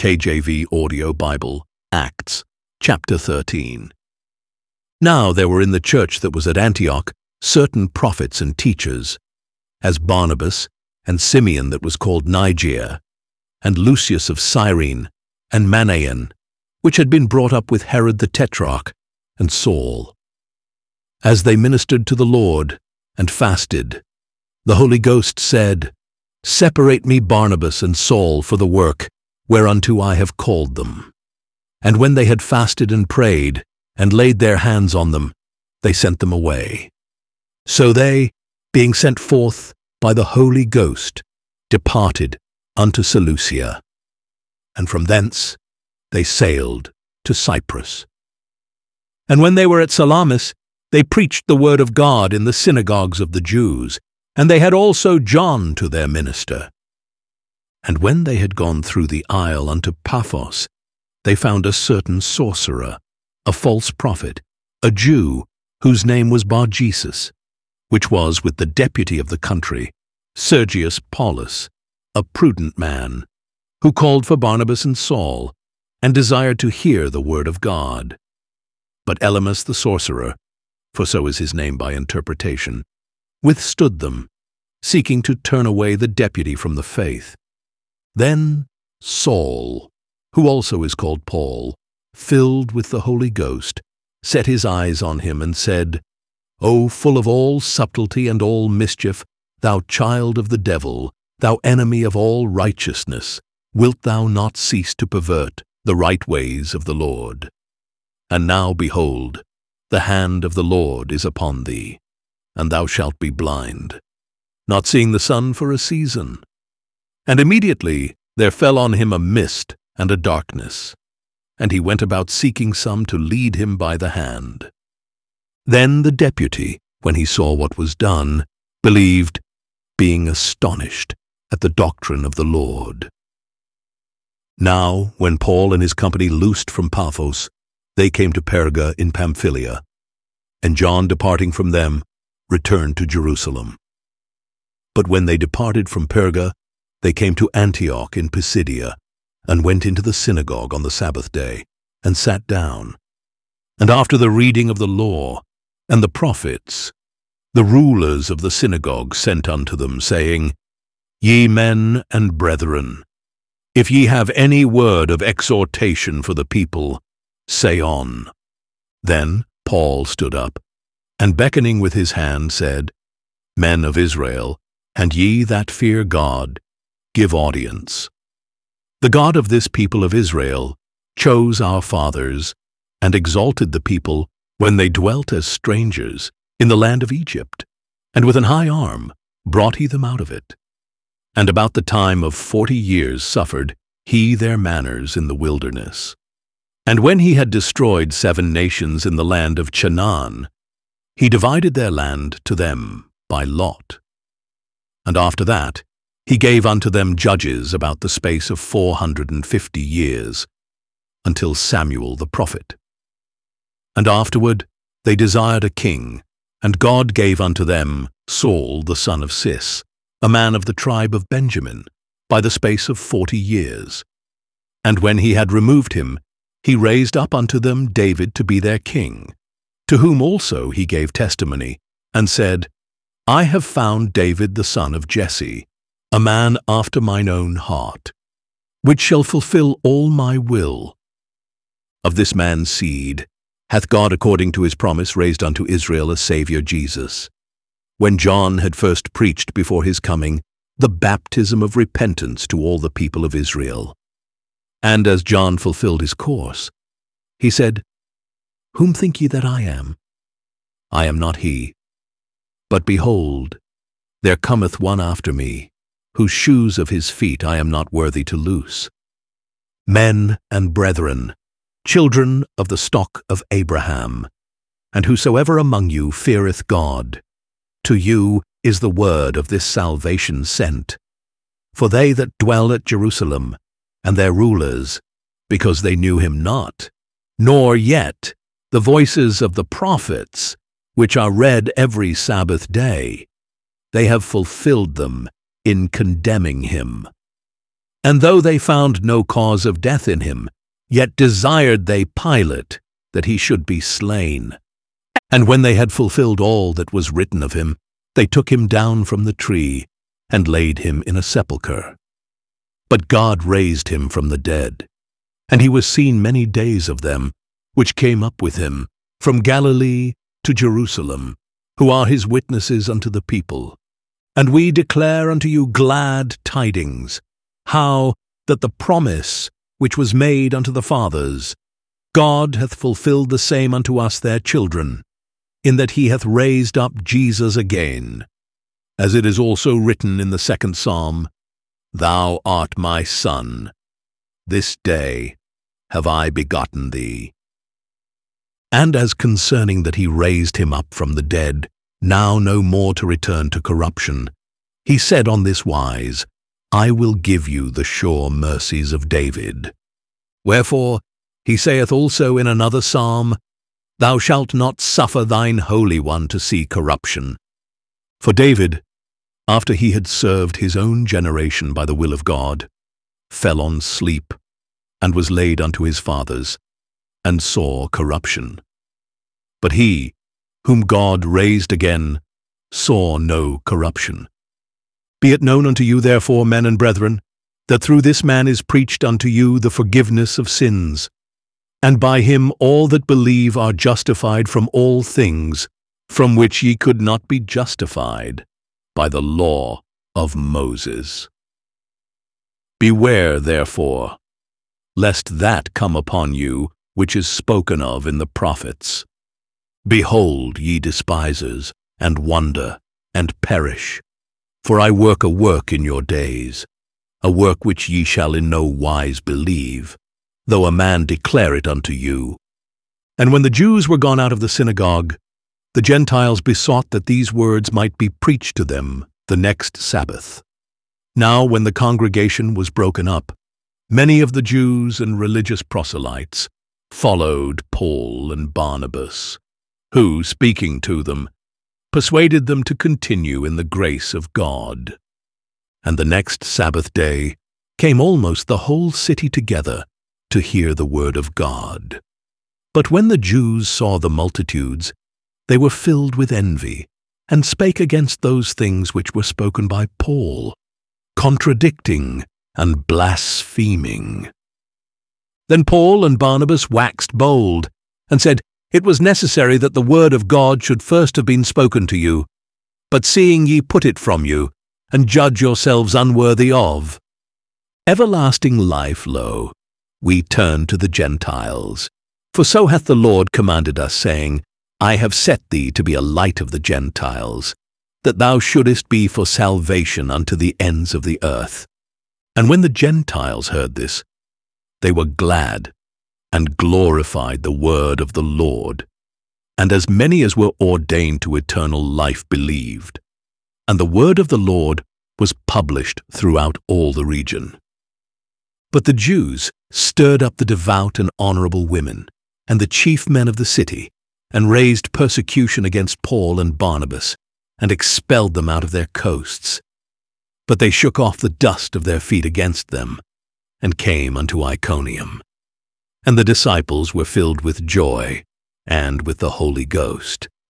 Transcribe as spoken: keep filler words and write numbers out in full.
K J V Audio Bible, Acts, chapter thirteen. Now there were in the church that was at Antioch certain prophets and teachers, as Barnabas, and Simeon that was called Niger, and Lucius of Cyrene, and Manaen, which had been brought up with Herod the Tetrarch, and Saul. As they ministered to the Lord, and fasted, the Holy Ghost said, Separate me Barnabas and Saul for the work whereunto I have called them. And when they had fasted and prayed, and laid their hands on them, they sent them away. So they, being sent forth by the Holy Ghost, departed unto Seleucia, and from thence they sailed to Cyprus. And when they were at Salamis, they preached the word of God in the synagogues of the Jews, and they had also John to their minister. And when they had gone through the isle unto Paphos, they found a certain sorcerer, a false prophet, a Jew, whose name was Bar-Jesus, which was with the deputy of the country, Sergius Paulus, a prudent man, who called for Barnabas and Saul, and desired to hear the word of God. But Elymas the sorcerer, for so is his name by interpretation, withstood them, seeking to turn away the deputy from the faith. Then Saul, who also is called Paul, filled with the Holy Ghost, set his eyes on him and said, O full of all subtlety and all mischief, thou child of the devil, thou enemy of all righteousness, wilt thou not cease to pervert the right ways of the Lord? And now, behold, the hand of the Lord is upon thee, and thou shalt be blind, not seeing the sun for a season. And immediately there fell on him a mist and a darkness, and he went about seeking some to lead him by the hand. Then the deputy, when he saw what was done, believed, being astonished at the doctrine of the Lord. Now, when Paul and his company loosed from Paphos, they came to Perga in Pamphylia, and John, departing from them, returned to Jerusalem. But when they departed from Perga, they came to Antioch in Pisidia, and went into the synagogue on the Sabbath day, and sat down. And after the reading of the law and the prophets, the rulers of the synagogue sent unto them, saying, Ye men and brethren, if ye have any word of exhortation for the people, say on. Then Paul stood up, and beckoning with his hand said, Men of Israel, and ye that fear God, give audience. The God of this people of Israel chose our fathers, and exalted the people when they dwelt as strangers in the land of Egypt, and with an high arm brought he them out of it. And about the time of forty years suffered he their manners in the wilderness. And when he had destroyed seven nations in the land of Chanaan, he divided their land to them by lot. And after that he gave unto them judges about the space of four hundred and fifty years, until Samuel the prophet. And afterward they desired a king, and God gave unto them Saul the son of Cis, a man of the tribe of Benjamin, by the space of forty years. And when he had removed him, he raised up unto them David to be their king, to whom also he gave testimony, and said, I have found David the son of Jesse, a man after mine own heart, which shall fulfill all my will. Of this man's seed hath God according to his promise raised unto Israel a Saviour Jesus, when John had first preached before his coming the baptism of repentance to all the people of Israel. And as John fulfilled his course, he said, Whom think ye that I am? I am not he. But behold, there cometh one after me, whose shoes of his feet I am not worthy to loose. Men and brethren, children of the stock of Abraham, and whosoever among you feareth God, to you is the word of this salvation sent. For they that dwell at Jerusalem, and their rulers, because they knew him not, nor yet the voices of the prophets, which are read every Sabbath day, they have fulfilled them in condemning him. And though they found no cause of death in him, yet desired they Pilate that he should be slain. And when they had fulfilled all that was written of him, they took him down from the tree, and laid him in a sepulchre. But God raised him from the dead, and he was seen many days of them, which came up with him from Galilee to Jerusalem, who are his witnesses unto the people. And we declare unto you glad tidings, how that the promise which was made unto the fathers, God hath fulfilled the same unto us their children, in that he hath raised up Jesus again. As it is also written in the second psalm, Thou art my Son, this day have I begotten thee. And as concerning that he raised him up from the dead, now no more to return to corruption, he said on this wise, I will give you the sure mercies of David. Wherefore, he saith also in another psalm, Thou shalt not suffer thine Holy One to see corruption. For David, after he had served his own generation by the will of God, fell on sleep, and was laid unto his fathers, and saw corruption. But he, whom God raised again, saw no corruption. Be it known unto you, therefore, men and brethren, that through this man is preached unto you the forgiveness of sins, and by him all that believe are justified from all things from which ye could not be justified by the law of Moses. Beware, therefore, lest that come upon you which is spoken of in the prophets. Behold, ye despisers, and wonder, and perish. For I work a work in your days, a work which ye shall in no wise believe, though a man declare it unto you. And when the Jews were gone out of the synagogue, the Gentiles besought that these words might be preached to them the next Sabbath. Now when the congregation was broken up, many of the Jews and religious proselytes followed Paul and Barnabas, who, speaking to them, persuaded them to continue in the grace of God. And the next Sabbath day came almost the whole city together to hear the word of God. But when the Jews saw the multitudes, they were filled with envy, and spake against those things which were spoken by Paul, contradicting and blaspheming. Then Paul and Barnabas waxed bold, and said, It was necessary that the word of God should first have been spoken to you, but seeing ye put it from you, and judge yourselves unworthy of everlasting life, lo, we turn to the Gentiles. For so hath the Lord commanded us, saying, I have set thee to be a light of the Gentiles, that thou shouldest be for salvation unto the ends of the earth. And when the Gentiles heard this, they were glad, and glorified the word of the Lord. And as many as were ordained to eternal life believed. And the word of the Lord was published throughout all the region. But the Jews stirred up the devout and honorable women, and the chief men of the city, and raised persecution against Paul and Barnabas, and expelled them out of their coasts. But they shook off the dust of their feet against them, and came unto Iconium. And the disciples were filled with joy, and with the Holy Ghost,